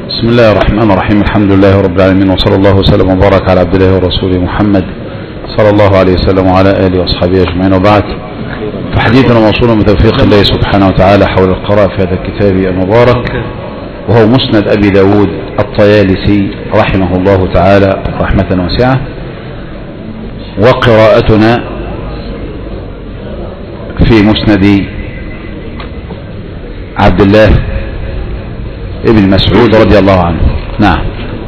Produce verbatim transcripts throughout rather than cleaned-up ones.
بسم الله الرحمن الرحيم. الحمد لله رب العالمين، وصلى الله وسلم وبارك على عبد الله ورسوله محمد صلى الله عليه وسلم وعلى آله وأصحابه أجمعين، وبعد. فحديثنا موصول بتوفيق الله سبحانه وتعالى حول القراءة في هذا الكتاب المبارك، وهو مسند أبي داود الطيالسي رحمه الله تعالى رحمة واسعة. وقراءتنا في مسند عبد الله ابن مسعود رضي الله عنه. نعم.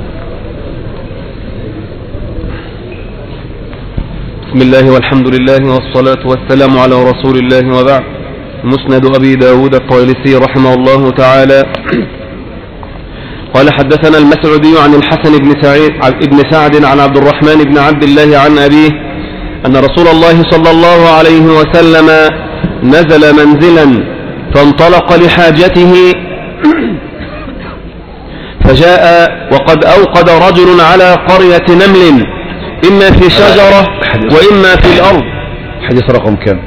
بسم الله والحمد لله والصلاة والسلام على رسول الله، وبعد. مسند أبي داود الطيالسي رحمه الله تعالى قال: حدثنا المسعودي عن الحسن بن سعيد ابن سعد عن عبد الرحمن بن عبد الله عن أبيه أن رسول الله صلى الله عليه وسلم نزل منزلا فانطلق لحاجته فجاء وقد أوقد رجل على قرية نمل، إما في شجرة وإما في الأرض. حديث رقم كم؟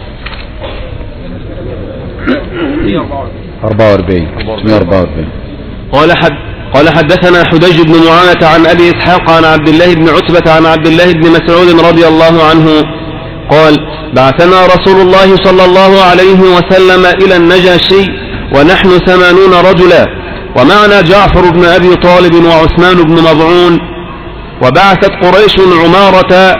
أربعة وأربعين. قال حد قال حدثنا حديج بن معاوية عن أبي إسحاق عن عبد الله بن عتبة عن عبد الله بن مسعود رضي الله عنه قال: بعثنا رسول الله صلى الله عليه وسلم إلى النجاشي ونحن ثمانون رجلا، ومعنا جعفر بن أبي طالب وعثمان بن مضعون. وبعثت قريش عمارة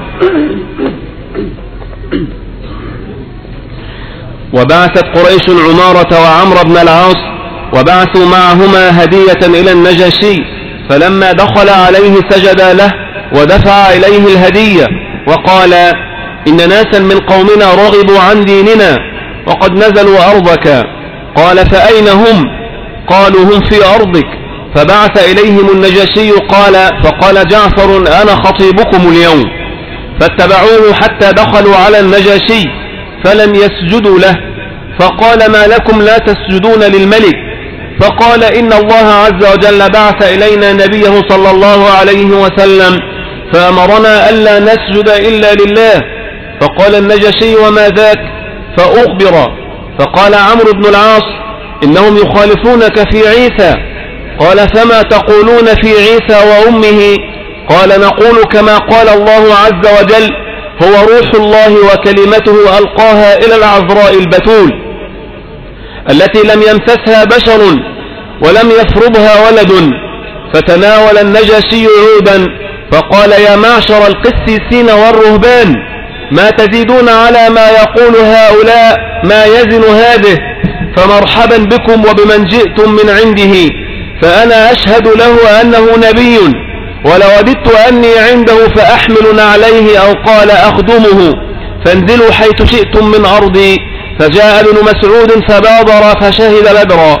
وبعثت قريش عمارة وعمر بن العاص، وبعثوا معهما هدية إلى النجاشي، فلما دخل عليه سجد له ودفع إليه الهدية وقال: إن ناسا من قومنا رغبوا عن ديننا وقد نزلوا أرضك. قال: فأين هم؟ قالوا: هم في أرضك. فبعث إليهم النجاشي قال فقال جعفر: أنا خطيبكم اليوم. فاتبعوه حتى دخلوا على النجاشي فلم يسجدوا له، فقال: ما لكم لا تسجدون للملك؟ فقال: إن الله عز وجل بعث إلينا نبيه صلى الله عليه وسلم فأمرنا ألا نسجد إلا لله. فقال النجاشي: وما ذاك؟ فأخبر. فقال عمرو بن العاص: إنهم يخالفونك في عيسى. قال: فما تقولون في عيسى وأمه؟ قال: نقول كما قال الله عز وجل: هو روح الله وكلمته ألقاها إلى العذراء البتول التي لم يمسسها بشر ولم يفرضها ولد. فتناول النجاشي عودا فقال: يا معشر القسيسين والرهبان، ما تزيدون على ما يقول هؤلاء ما يزن هذه، فمرحبا بكم وبمن جئتم من عنده، فأنا أشهد له أنه نبي، ولوددت أني عنده فأحمل عليه، أو قال أخدمه، فانزلوا حيث شئتم من أرضي. فجاء ابن مسعود فبادر فشهد بدرا.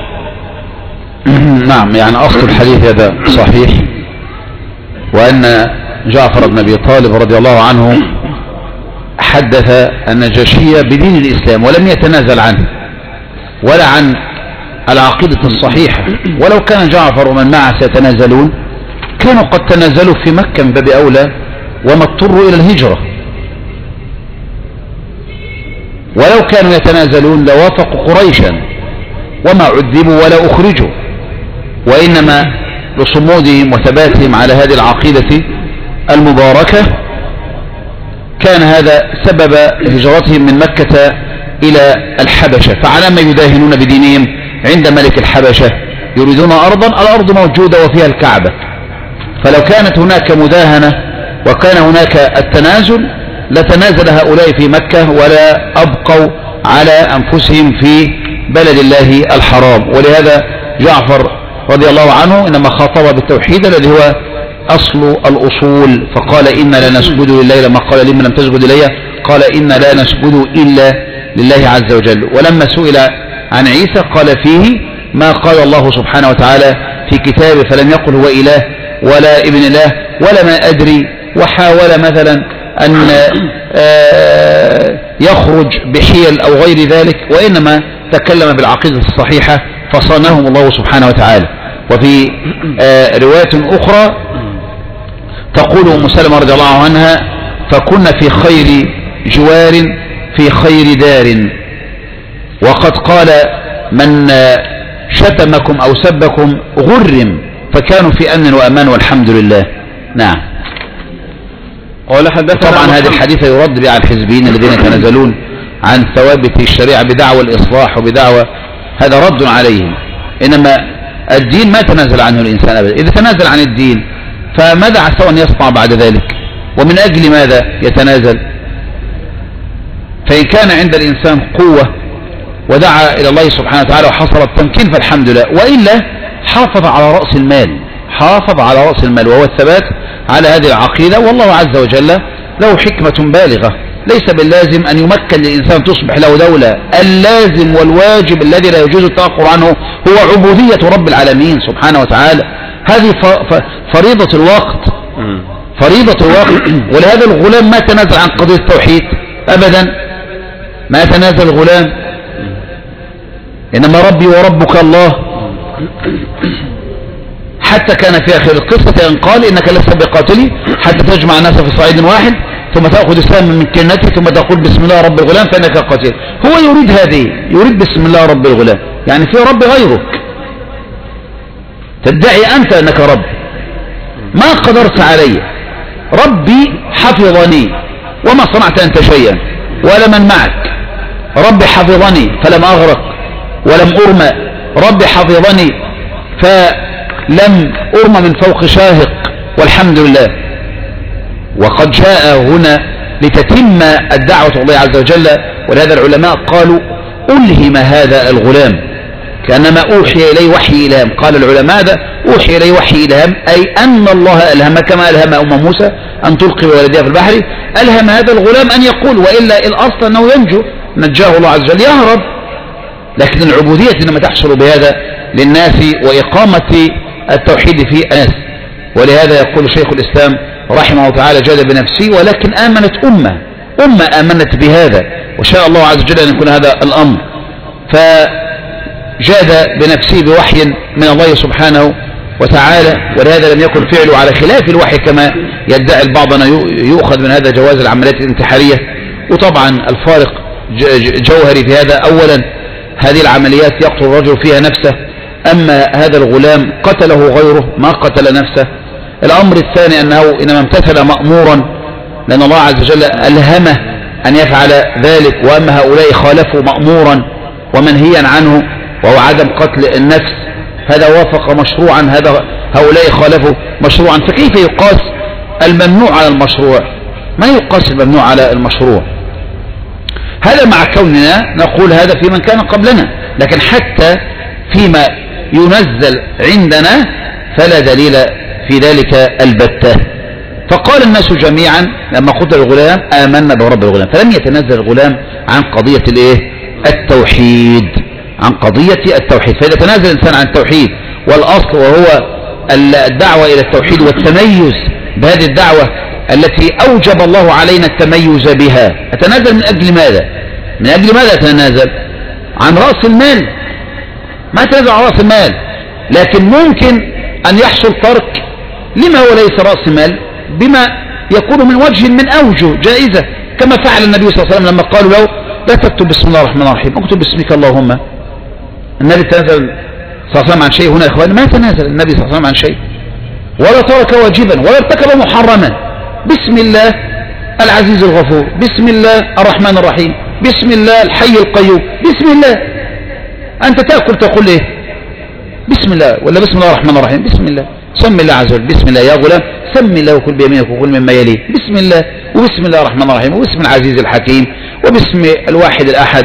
نعم، يعني أصل الحديث هذا صحيح، وأن جعفر بن أبي طالب رضي الله عنه حدث النجاشية بدين الإسلام ولم يتنازل عنه ولا عن العقيدة الصحيحة. ولو كان جعفر ومن معه سيتنازلون كانوا قد تنازلوا في مكة من باب أولى، وما اضطروا إلى الهجرة. ولو كانوا يتنازلون لوافقوا قريشا وما عذبوا ولا أخرجوا، وإنما لصمودهم وثباتهم على هذه العقيدة المباركة كان هذا سبب هجرتهم من مكة إلى الحبشة. فعلى ما يداهنون بدينهم عند ملك الحبشة؟ يريدون أرضا، الأرض موجودة وفيها الكعبة. فلو كانت هناك مداهنة وكان هناك التنازل لتنازل هؤلاء في مكة ولا أبقوا على أنفسهم في بلد الله الحرام. ولهذا جعفر رضي الله عنه إنما خاطب بالتوحيد الذي هو أصل الأصول، فقال: إن لا نسجد لله. لما قال: لما لم تسجد إليه؟ قال: إن لا نسجد إلا لله عز وجل. ولما سئل عن عيسى قال فيه ما قال الله سبحانه وتعالى في كتابه، فلم يقل هو إله ولا ابن الله ولا ما أدري. وحاول مثلا أن يخرج بحيل أو غير ذلك، وإنما تكلم بالعقيدة الصحيحة فصانهم الله سبحانه وتعالى. وفي رواية أخرى تقول أم سلمة رضي الله عنها: فكنا في خير جوار في خير دار. وقد قال من شتمكم أو سبكم غرم فكانوا في أمن وأمان والحمد لله. نعم. قال حدثنا طبعا هذه الحديث يرد بها على الحزبيين الذين يتنازلون عن ثوابت الشريعة بدعوى الإصلاح وبدعوى، هذا رد عليهم. إنما الدين ما تنازل عنه الإنسان أبدا. إذا تنازل عن الدين فماذا عسى أن يصنع بعد ذلك؟ ومن أجل ماذا يتنازل؟ فإن كان عند الإنسان قوة ودعا إلى الله سبحانه وتعالى وحصل التمكين فالحمد لله، وإلا حافظ على رأس المال، حافظ على رأس المال وهو الثبات على هذه العقيدة. والله عز وجل له حكمة بالغة، ليس باللازم أن يمكن للإنسان تصبح له دولة. اللازم والواجب الذي لا يجوز التأخر عنه هو عبودية رب العالمين سبحانه وتعالى. هذه فريضة الوقت، فريضة الوقت. ولهذا الغلام ما تنازل عن قضية التوحيد أبدا، ما تنازل الغلام، إنما ربي وربك الله. حتى كان في آخر القصة أن قال إنك لست بقاتلي حتى تجمع الناس في صعيد واحد ثم تأخذ سهما من كنته ثم تقول بسم الله رب الغلام فإنك قاتل. هو يريد هذه، يريد بسم الله رب الغلام، يعني في رب غيرك، تدعي أنت أنك رب. ما قدرت علي، ربي حفظني وما صنعت أنت شيئا ولا من معك. ربي حفظني فلم أغرق ولم أرمى، ربي حفظني فلم أرمى من فوق شاهق والحمد لله. وقد جاء هنا لتتم الدعوة الله عز وجل. ولهذا العلماء قالوا ألهم هذا الغلام كأنما أوحي إليه وحي إلهام. قال العلماء هذا أوحي إليه وحي إلهام، أي أن الله ألهم كما ألهم أم موسى أن تلقي بولدها في البحر، ألهم هذا الغلام أن يقول، وإلا الأصل أنه ينجو، نجاه الله عز وجل يهرب. لكن العبودية إنما تحصل بهذا للناس وإقامة التوحيد في أناس. ولهذا يقول شيخ الإسلام رحمه الله تعالى جاد بنفسه، ولكن آمنت أمة أمة آمنت بهذا، وشاء الله عز وجل أن يكون هذا الأمر. فجاد بنفسه بوحي من الله سبحانه وتعالى، ولهذا لم يكن فعله على خلاف الوحي كما يدعي البعض أن يؤخذ من هذا جواز العمليات الانتحارية. وطبعا الفارق جوهري في هذا، أولا هذه العمليات يقتل الرجل فيها نفسه، أما هذا الغلام قتله غيره ما قتل نفسه. الأمر الثاني أنه إنما امتثل مأمورا لأن الله عز وجل ألهمه أن يفعل ذلك، وأما هؤلاء خالفوا مأمورا ومنهيا عنه وهو عدم قتل النفس، هذا وافق مشروعا، هذا هؤلاء خالفوا مشروعا. فكيف يقاس الممنوع على المشروع؟ ما يقاس الممنوع على المشروع. هذا مع كوننا نقول هذا في من كان قبلنا، لكن حتى فيما ينزل عندنا فلا دليل في ذلك البتة. فقال الناس جميعا لما قتل الغلام آمنا برب الغلام، فلم يتنزل الغلام عن قضية الايه؟ التوحيد، عن قضية التوحيد. فإذا تنازل الإنسان عن التوحيد والأصل وهو الدعوة إلى التوحيد والتميز بهذه الدعوة التي أوجب الله علينا التميز بها، أتنازل من أجل ماذا؟ من أجل ماذا أتنازل؟ عن رأس المال؟ ما أتنازل عن رأس المال، لكن ممكن أن يحصل ترك لما هو ليس رأس مال بما يكون من وجه من أوجه جائزة، كما فعل النبي صلى الله عليه وسلم لما قالوا له لا تكتب بسم الله الرحمن الرحيم، اكتب باسمك اللهم. النبي تنازل صلى الله عليه وسلم عن شيء هنا يا إخوان؟ ما تنازل النبي صلى الله عليه وسلم عن شيء، ولا ترك واجبا ولا ارتكب محرما. بسم الله العزيز الغفور، بسم الله الرحمن الرحيم، بسم الله الحي القيوم، بسم الله. أنت تأكل تقول إيه؟ بسم الله، ولا بسم الله الرحمن الرحيم؟ بسم الله. سم الله عز وجل، بسم الله يا غلام، سم الله وكل بيمينك وكل مما يليه، بسم الله، وبسم الله الرحمن الرحيم، وبسم العزيز الحكيم، وباسم الواحد الأحد.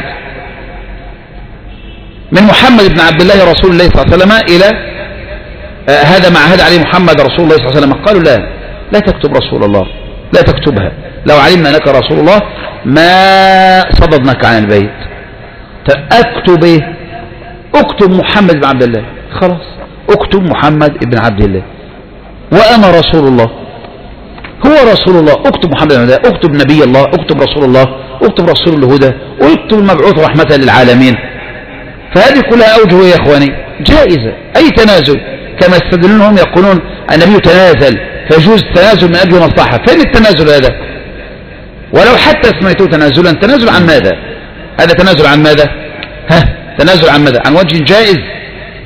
من محمد بن عبد الله رسول الله صلى الله عليه وسلم إلى آه هذا مع هذا عليه محمد رسول الله صلى الله عليه وسلم. قالوا لا لا تكتب رسول الله، لا تكتبها، لو علمنا أنك رسول الله ما صددناك عن البيت. اكتب ايه؟ اكتب محمد بن عبد الله، خلاص اكتب محمد بن عبد الله وأنا رسول الله، هو رسول الله. اكتب محمد بن عبد الله، اكتب نبي الله، اكتب رسول الله، اكتب رسول الهدى، واكتب المبعوث رحمة للعالمين. فهذه كلها أوجه يا إخواني جائزة. أي تنازل كما يستدلونهم يقولون النبي تنازل فيجوز التنازل من أجل مصلحة. فين التنازل هذا؟ ولو حتى سميته تنازلا، تنازل عن ماذا؟ هذا تنازل عن ماذا؟ ها تنازل عن ماذا؟ عن وجه جائز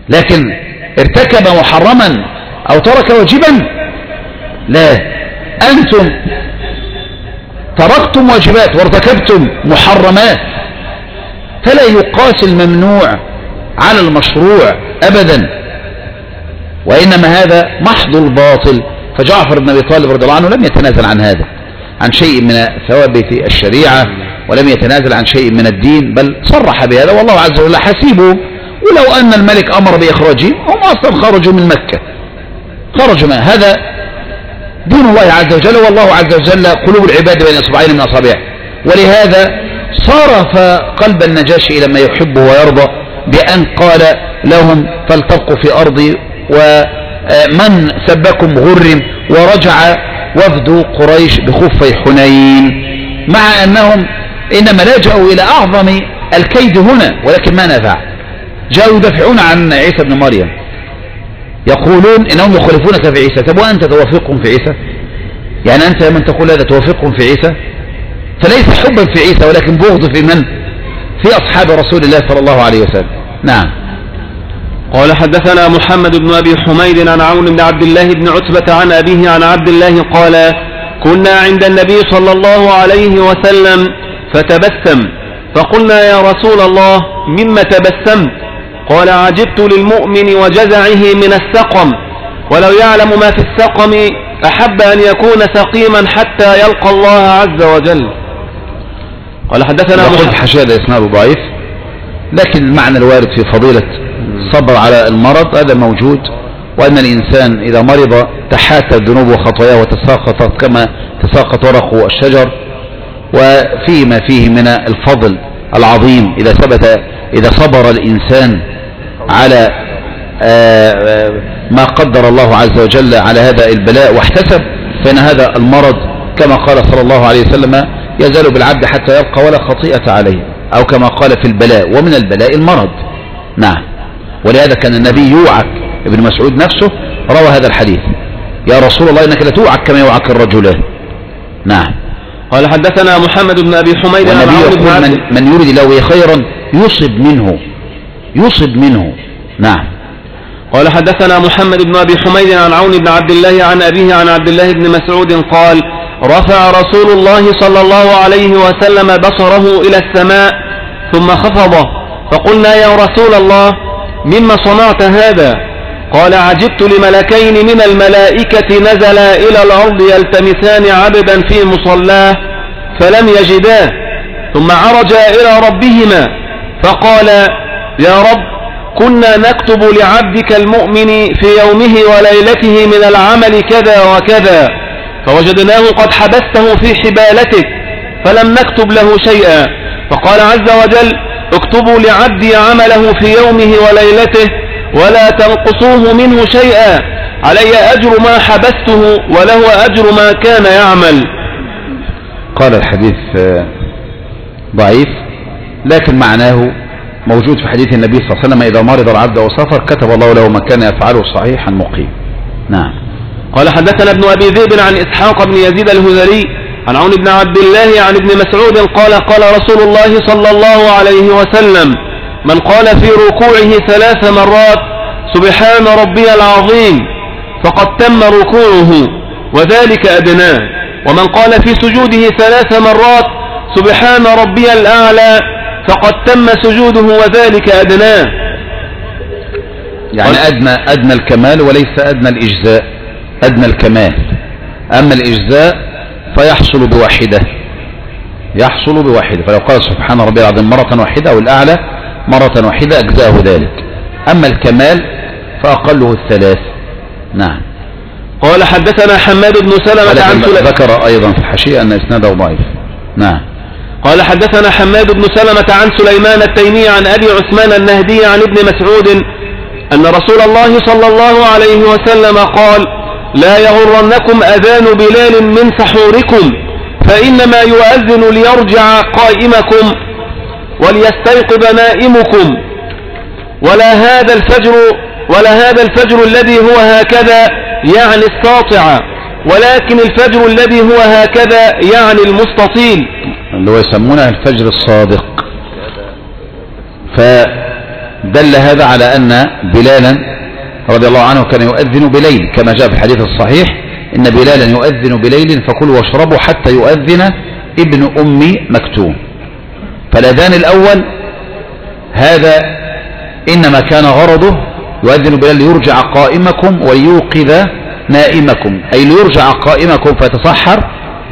لكن ارتكب محرما أو ترك واجبا لا، أنتم تركتم واجبات وارتكبتم محرمات، فلا يقاس الممنوع على المشروع أبدا، وإنما هذا محض الباطل. فجعفر بن أبي طالب رضي الله عنه لم يتنازل عن هذا، عن شيء من ثوابت الشريعة، ولم يتنازل عن شيء من الدين، بل صرح بهذا والله عز وجل حسيبه. ولو أن الملك أمر بإخراجهم هم أصلا خرجوا من مكة، خرجوا من هذا دين الله عز وجل، والله عز وجل قلوب العباد بين إصبعين من أصابعه. ولهذا صرف قلب النجاشي إلى ما يحبه ويرضى بأن قال لهم فلتبقوا في أرضي ومن سبكم غرم، ورجع وفد قريش بخفي حنين، مع أنهم إنما لجأوا إلى أعظم الكيد هنا، ولكن ما نفع. جاءوا يدافعون عن عيسى بن مريم، يقولون إنهم يخالفونك في عيسى. طب وأنت توافقهم في عيسى؟ يعني أنت من تقول هذا توافقهم في عيسى؟ فليس حبا في عيسى ولكن بغض في من؟ في أصحاب رسول الله صلى الله عليه وسلم. نعم. قال حدثنا محمد بن أبي حميد عن عون بن عبد الله بن عتبة عن أبيه عن عبد الله قال كنا عند النبي صلى الله عليه وسلم فتبسم، فقلنا يا رسول الله مما تبسمت؟ قال عجبت للمؤمن وجزعه من السقم، ولو يعلم ما في السقم أحب أن يكون سقيما حتى يلقى الله عز وجل. قال حدثنا محمد حشاد إسناده ضعيف، لكن المعنى الوارد في فضيلة الصبر على المرض هذا موجود، وأن الإنسان إذا مرض تحاتى الذنوب وخطاياه وتساقطت كما تساقط ورق الشجر، وفيما فيه من الفضل العظيم إذا ثبت إذا صبر الإنسان على ما قدر الله عز وجل على هذا البلاء واحتسب، فإن هذا المرض كما قال صلى الله عليه وسلم يزال بالعبد حتى يلقى ولا خطيئة عليه، أو كما قال في البلاء ومن البلاء المرض. نعم. ولهذا كان النبي يوعك، ابن مسعود نفسه روى هذا الحديث، يا رسول الله إنك لتوعك كما يوعك الرجلان. نعم. قال حدثنا محمد بن أبي حميد والنبي يقول من, من يريد له خيرا يصب منه يصب منه. نعم. قال حدثنا محمد بن أبي حميد عن عون بن عبد الله عن أبيه عن عبد الله بن مسعود قال رفع رسول الله صلى الله عليه وسلم بصره إلى السماء ثم خفضه، فقلنا يا رسول الله مما صنعت هذا؟ قال عجبت لملكين من الملائكة نزلا إلى الأرض يلتمسان عبدا في مصلاه فلم يجداه، ثم عرجا إلى ربهما فقال يا رب كنا نكتب لعبدك المؤمن في يومه وليلته من العمل كذا وكذا، فوجدناه قد حبسته في حبالتك فلم نكتب له شيئا، فقال عز وجل اكتبوا لعبدي عمله في يومه وليلته ولا تنقصوه منه شيئا، علي أجر ما حبسته وله أجر ما كان يعمل. قال الحديث ضعيف، لكن معناه موجود في حديث النبي صلى الله عليه وسلم إذا مرض العبد أو سافر كتب الله له ما كان يفعله صحيحا مقيم. نعم. قال حدثنا ابن أبي ذئب عن إسحاق بن يزيد الهذلي عن عون بن عبد الله عن ابن مسعود قال قال رسول الله صلى الله عليه وسلم من قال في ركوعه ثلاث مرات سبحان ربي العظيم فقد تم ركوعه وذلك أدناه، ومن قال في سجوده ثلاث مرات سبحان ربي الأعلى فقد تم سجوده وذلك أدناه. يعني أدنى, أدنى الكمال وليس أدنى الإجزاء، أدنى الكمال. أما الإجزاء فيحصل بواحدة، يحصل بواحدة، فلو قال سبحان ربي العظيم مرة واحدة أو الأعلى مرة واحدة أجزاءه ذلك. أما الكمال فأقله الثلاث. نعم. قال حدثنا حماد بن سلمة عن سليمان، ذكر أيضا في الحاشية أن إسناده ضعيف. نعم. قال حدثنا حماد بن سلمة عن سليمان التيمي عن أبي عثمان النهدي عن ابن مسعود أن رسول الله صلى الله عليه وسلم قال لا يغرنكم أذان بلال من سحوركم فإنما يؤذن ليرجع قائمكم وليستيقظ نائمكم، ولا هذا الفجر ولا هذا الفجر الذي هو هكذا يعني الساطع، ولكن الفجر الذي هو هكذا يعني المستطيل، اللي هو يسمونه الفجر الصادق. دل هذا على أن بلالا رضي الله عنه كان يؤذن بليل كما جاء في الحديث الصحيح إن بلالا يؤذن بليل فكلوا واشربوا حتى يؤذن ابن أم مكتوم. فالأذان الأول هذا إنما كان غرضه يؤذن بلال ليرجع قائمكم ويوقظ نائمكم، أي ليرجع قائمكم فيتصحر،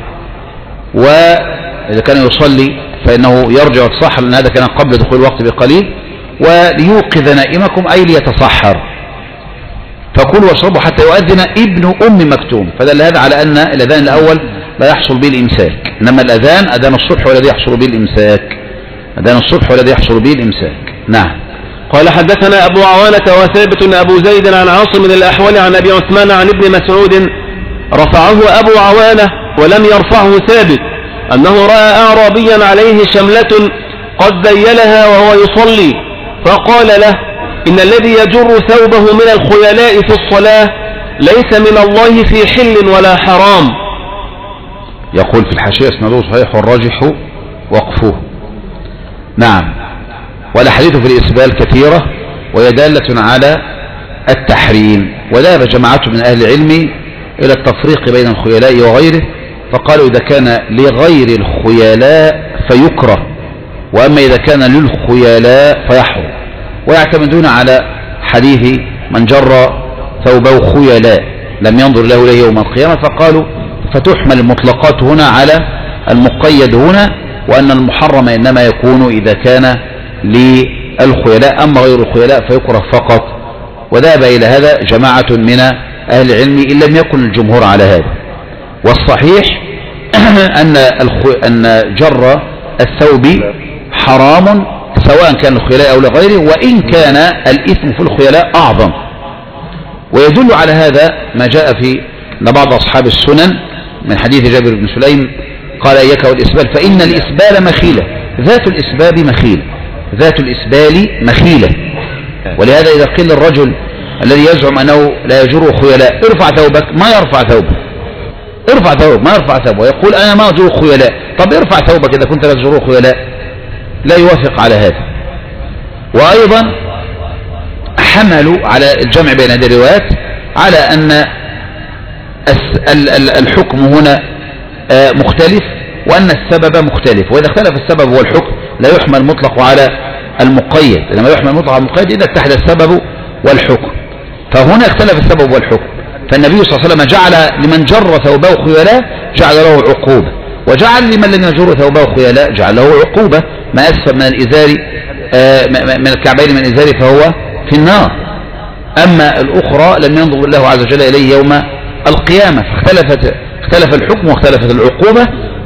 وإذا كان يصلي فإنه يرجع يتصحر لأن هذا كان قبل دخول الوقت بقليل، وليوقظ نائمكم أي ليتصحر. فكلوا واشربوا حتى يؤذن ابن أم مكتوم، فدل هذا على أن الأذان الأول لا يحصل به الإمساك، إنما الأذان أذان الصبح والذي يحصل به الإمساك، أذان الصبح والذي يحصل به الإمساك. نعم. قال حدثنا أبو عوانة وثابت أبو زيد عن عاصم الأحول عن أبي عثمان عن ابن مسعود رفعه أبو عوانة ولم يرفعه ثابت أنه رأى أعرابيا عليه شملة قد ذيلها وهو يصلي فقال له إن الذي يجر ثوبه من الخيلاء في الصلاة ليس من الله في حل ولا حرام. يقول في الحاشية اسناده صحيح والراجح وقفه. نعم. والأحاديث في الإسبال كثيرة وهي دالة على التحريم، وذهب جماعة من أهل العلم إلى التفريق بين الخيلاء وغيره، فقالوا إذا كان لغير الخيلاء فيكره، وأما إذا كان للخيلاء فيحرم، ويعتمدون على حديث من جر ثوبه خيلاء لم ينظر له إليه يوم القيامة، فقالوا فتحمل المطلقات هنا على المقيد هنا، وأن المحرم إنما يكون إذا كان للخيلاء، أما غير الخيلاء فيكره فقط. وذهب إلى هذا جماعة من أهل العلم إن لم يكن الجمهور على هذا. والصحيح أن أن جر الثوب حرام سواء كان الخيلاء أو لغيره، وإن كان الإثم في الخيلاء أعظم. ويدل على هذا ما جاء في بعض أصحاب السنن من حديث جابر بن سليم قال إياك والإسبال فإن الإسبال مخيلة، ذات الإسباب مخيلة، ذات الإسبال مخيلة. ولهذا إذا قيل الرجل الذي يزعم أنه لا يجر خيلاء ارفع ثوبك، ما يرفع ثوبه، ارفع ثوبك ما يرفع ثوبه، ويقول أنا ما أجر خيلاء. طب ارفع ثوبك إذا كنت لا تجر خيلاء، لا يوافق على هذا. وأيضا حملوا على الجمع بين هذه الروايات على أن الحكم هنا مختلف وأن السبب مختلف، وإذا اختلف السبب والحكم لا يحمل مطلق على المقيد، لما يحمل مطلق على المقيد إذا اتحد السبب والحكم. فهنا اختلف السبب والحكم، فالنبي صلى الله عليه وسلم جعل لمن جر ثوبه خيلاء جعل له عقوبة، وجعل لمن لم يجر ثوبه خيلاء جعل له عقوبة، ما أسفل من الإزار من الكعبين من الإزار فهو في النار، أما الأخرى لم ينظر الله عز وجل إليه يوم القيامة، فاختلفت اختلف الحكم واختلفت العقوبة،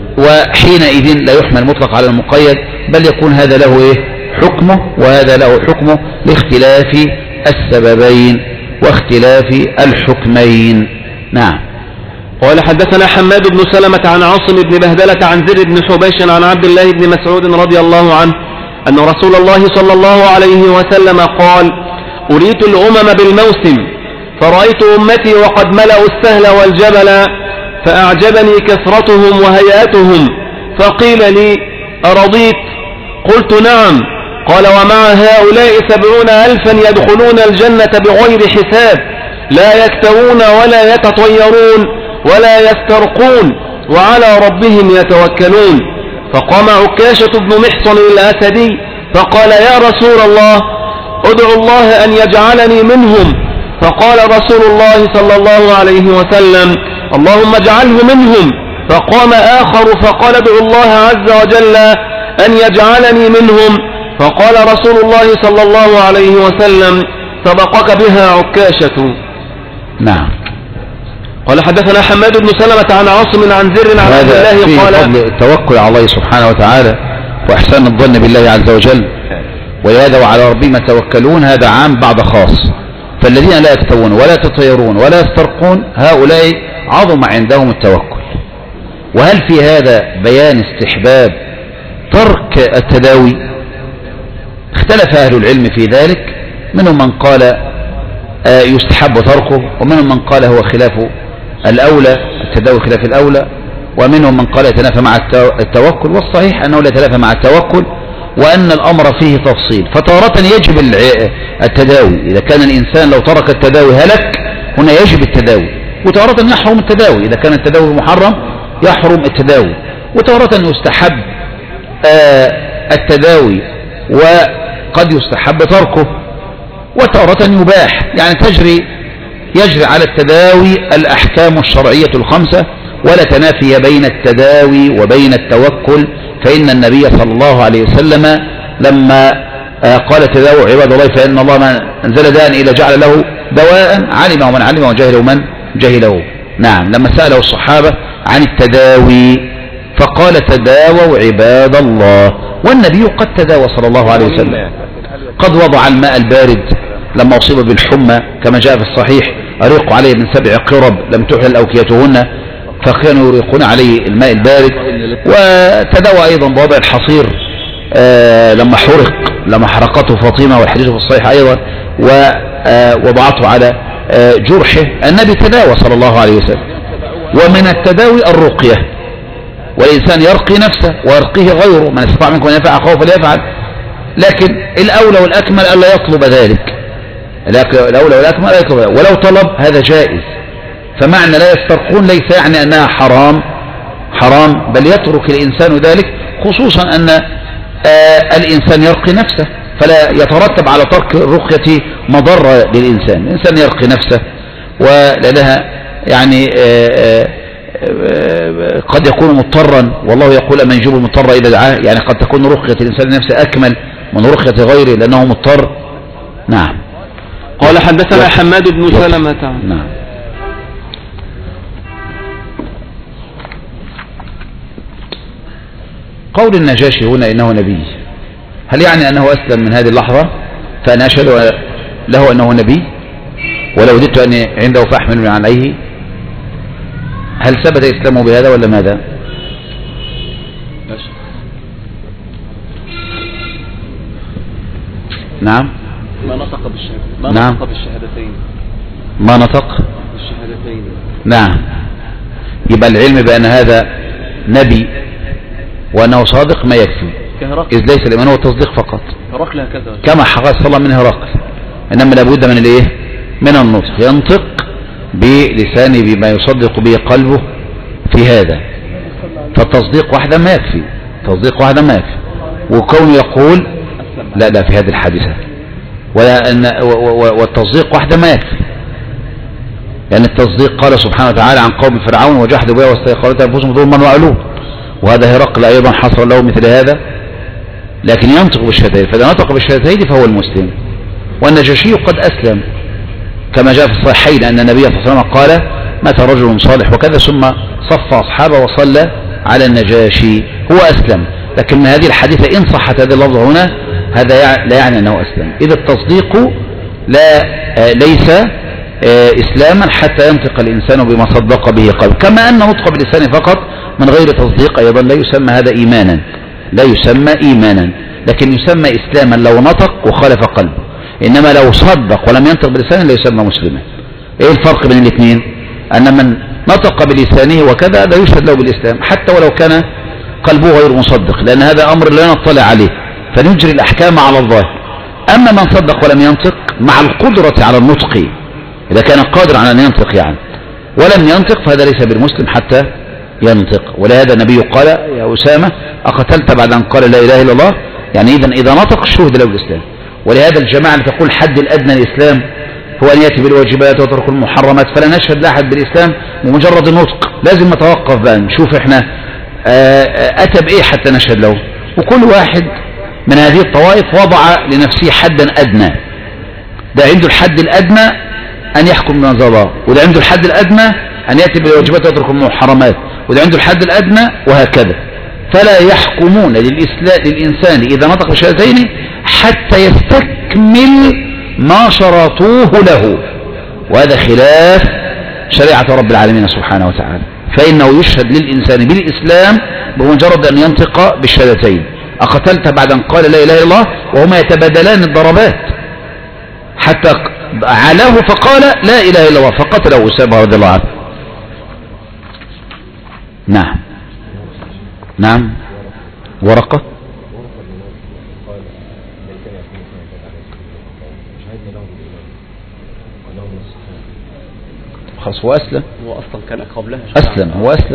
وحينئذ لا يحمل مطلق على المقيد، بل يكون هذا له إيه حكمه وهذا له حكمه لاختلاف السببين واختلاف الحكمين. نعم. قال حدثنا حماد بن سلمة عن عاصم بن بهدلة عن زر بن حبيش عن عبد الله بن مسعود رضي الله عنه أن رسول الله صلى الله عليه وسلم قال أريت الأمم بالموسم فرأيت أمتي وقد ملأوا السهل والجبل فأعجبني كثرتهم وهيئتهم، فقيل لي أرضيت؟ قلت نعم. قال ومع هؤلاء سبعون ألفا يدخلون الجنة بغير حساب لا يكتوون ولا يتطيرون ولا يسترقون وعلى ربهم يتوكلون. فقام عكاشة بن محصن الأسدي فقال يا رسول الله ادعو الله أن يجعلني منهم. فقال رسول الله صلى الله عليه وسلم اللهم اجعله منهم. فقام آخر فقال ادعو الله عز وجل أن يجعلني منهم. فقال رسول الله صلى الله عليه وسلم سبقك بها عكاشة. نعم. قال حدثنا حماد بن سلمة عن عاصم عن زر عن عبد الله قال فضل التوكل على الله سبحانه وتعالى وإحسان الظن بالله عز وجل، ولهذا وعلى ربهم يتوكلون هذا عام بعد خاص. فالذين لا يكتوون ولا يتطيرون ولا يسترقون هؤلاء عظم عندهم التوكل. وهل في هذا بيان استحباب ترك التداوي؟ اختلف أهل العلم في ذلك، منهم من قال يستحب تركه، ومنهم من قال هو خلاف الأولى، التداوي خلاف الأولى، ومنهم من قال يتنافى مع التوكل، والصحيح أنه لا يتنافى مع التوكل، وأن الأمر فيه تفصيل. فتارة يجب التداوي، إذا كان الإنسان لو ترك التداوي هلك، هنا يجب التداوي. وتارة يحرم التداوي، إذا كان التداوي محرم يحرم التداوي. وتارة يستحب آه التداوي وقد يستحب تركه، وتارة يباح، يعني تجري يجري على التداوي الأحكام الشرعية الخمسة، ولا تنافي بين التداوي وبين التوكل. فإن النبي صلى الله عليه وسلم لما قال تداووا عباد الله فإن الله من أنزل داء إلى جعل له دواء علمه من علمه وجهله من جهله. نعم، لما سأله الصحابة عن التداوي فقال تداووا عباد الله، والنبي قد تداوى صلى الله عليه وسلم، قد وضع الماء البارد لما أصيب بالحمى كما جاء في الصحيح، أريق عليه من سبع قرب لم تحلل أوكيتهن، فكانوا يريقون عليه الماء البارد. وتداوى أيضا بوضع الحصير آه لما حرق لما حرقته فاطمة، والحديث في الصحيح أيضا، ووضعته على آه جرحه. النبي تداوى صلى الله عليه وسلم. ومن التداوي الرقية، والإنسان يرقي نفسه ويرقيه غيره، من استطاع منكم أن ينفع أخاه فليفعل. لكن الأولى والأكمل ألا يطلب ذلك، الأولى والأكمل ألا يطلب ذلك، ولو طلب هذا جائز. فمعنى لا يسترقون ليس يعني أنها حرام حرام بل يترك الإنسان ذلك، خصوصا أن آه الإنسان يرقي نفسه، فلا يترتب على ترك الرقية مضرة للإنسان. الإنسان يرقي نفسه ولها يعني آه آه قد يكون مضطرا، والله يقول أمن يجيب المضطر إذا دعاه، يعني قد تكون رقية الإنسان نفسه أكمل من رقية غيره لأنه مضطر. نعم. قال حدثنا حماد بن سلمة. نعم. قول النجاشي هنا إنه نبي، هل يعني أنه أسلم من هذه اللحظة فأنا أشهد له أنه نبي ولو وددت أني عنده فأحمل عليه؟ هل ثبت إسلامه بهذا ولا ماذا؟ نعم. ما نطق بالشهادتين. ما نعم. نطق بالشهادتين. ما نطق بالشهادتين. نعم. يبقى العلم بأن هذا نبي وأنه صادق ما يكفي، إذ ليس الإيمان هو التصديق فقط، هرقل هكذا كما حكى صلى الله من هرقل، إنما لابد من الإيه؟ من النطق، ينطق بلسانه بما يصدق به قلبه في هذا. فالتصديق وحده ما يكفي، تصديق وحده ما يكفي، وكونه يقول لا لا في هذه الحادثة، ولا أن والتصديق وحده ما يكفي، لأن التصديق قال سبحانه وتعالى عن قوم فرعون وجحدوا بها واستيقنتها أنفسهم ظلما وعلوا، وهذا هرقل أيضا حصل له مثل هذا، لكن ينطق بالشهادتين. فإذا نطق بالشهادتين فهو المسلم. والنجاشي قد أسلم كما جاء في الصحيحين أن النبي صلى الله عليه وسلم قال مات رجل صالح وكذا، ثم صف أصحابه وصلى على النجاشي، هو أسلم. لكن من هذه الحديثة إن صحت هذه اللفظة هنا هذا لا يعني أنه أسلم. إذا التصديق لا ليس إسلاما حتى ينطق الإنسان بما صدق به قلبه، كما أن نطق باللسان فقط من غير تصديق أيضا لا يسمى هذا إيمانا، لا يسمى إيمانا، لكن يسمى إسلاما لو نطق وخالف قلبه. إنما لو صدق ولم ينطق بلسانه لا يسمى مسلما. إيه الفرق بين الاثنين؟ أن من نطق بلسانه وكذا لا يشهد له بالإسلام حتى ولو كان قلبه غير مصدق، لأن هذا أمر لا نطلع عليه فنجري الأحكام على الظاهر. أما من صدق ولم ينطق مع القدرة على النطق، إذا كان قادر على أن ينطق يعني ولم ينطق فهذا ليس بالمسلم حتى ينطق. ولهذا النبي قال يا أسامة أقتلت بعد أن قال لا إله إلا الله، يعني إذا إذا نطق شهد له الإسلام. ولهذا الجماعة اللي تقول حد الأدنى الإسلام هو أن يأتي بالواجبات وترك المحرمات، فلا نشهد لأحد بالإسلام بمجرد النطق، لازم نتوقف بقى نشوف إحنا أتى بإيه حتى نشهد له. وكل واحد من هذه الطوائف وضع لنفسه حدا أدنى، ده عنده الحد الأدنى أن يحكم بما الله، وده عنده الحد الأدنى أن يأتي بالواجبات ويترك المحرمات، وده عنده الحد الأدنى، وهكذا. فلا يحكمون للإنسان إذا نطق بشهادتين حتى يستكمل ما شرطوه له، وهذا خلاف شريعة رب العالمين سبحانه وتعالى. فإنه يشهد للإنسان بالإسلام بمجرد أن ينطق بالشهادتين. أقتلت بعد أن قال لا إله إلا الله، وهما يتبادلان الضربات حتى علاه فقال لا إله إلا الله فقتله أسامة رضي الله عنه. نعم. نعم. ورقة خلاص هو أسلم، هو أصلا كان قبلها أسلم، هو أسلم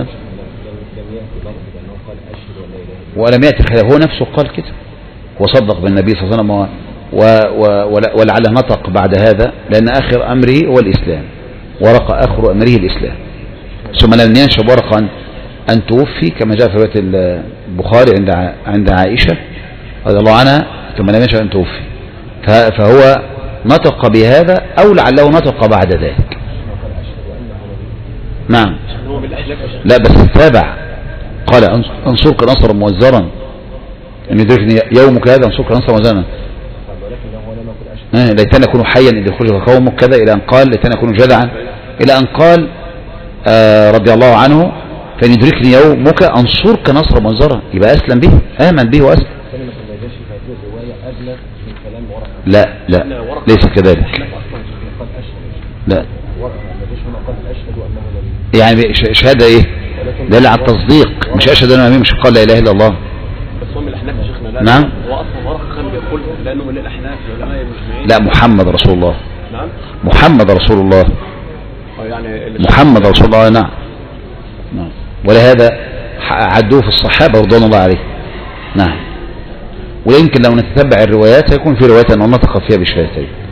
ولم يأتي خلاف، هو نفسه قال كده وصدق بالنبي صلى الله عليه وسلم و... و... ولعله نطق بعد هذا، لأن آخر أمره هو الإسلام، ورق آخر أمره الإسلام، ثم لم ينشب ورقا أن توفي كما جاء في رواية البخاري عند عند عائشة رضي الله عنها، ثم لم ينشب أن توفي، فهو نطق بهذا أو لعله نطق بعد ذلك. نعم لا بس تابع، قال انصرك نصرا موزرا ان يدركني يومك هذا، انصرك نصرا موزرا آه ليتني اكون حيا اذ يخرجك قومك كذا، الى ان قال ليتني اكون جدعا، الى ان قال آه رضي الله عنه فان يدركني يومك انصرك نصرا موزرا، يبقى اسلم به، امن به واسلم. لا لا ليس كذلك، لا يعني شهادة ايه دل على التصديق، مش اشهد ان امين، مش قال لا اله الا الله. بس هو من الاحناف يا شيخنا. لا نعم هو اصلا ورقه كان بيقول لانه من الاحناف العلماء المجمعين. لا محمد رسول الله. نعم محمد رسول الله، يعني محمد رسول الله. نعم نعم ولهذا عدوه في الصحابة رضوان الله عليه. نعم ويمكن لو نتتبع الروايات هيكون في روايات أنه نطق فيها بالشهادتين.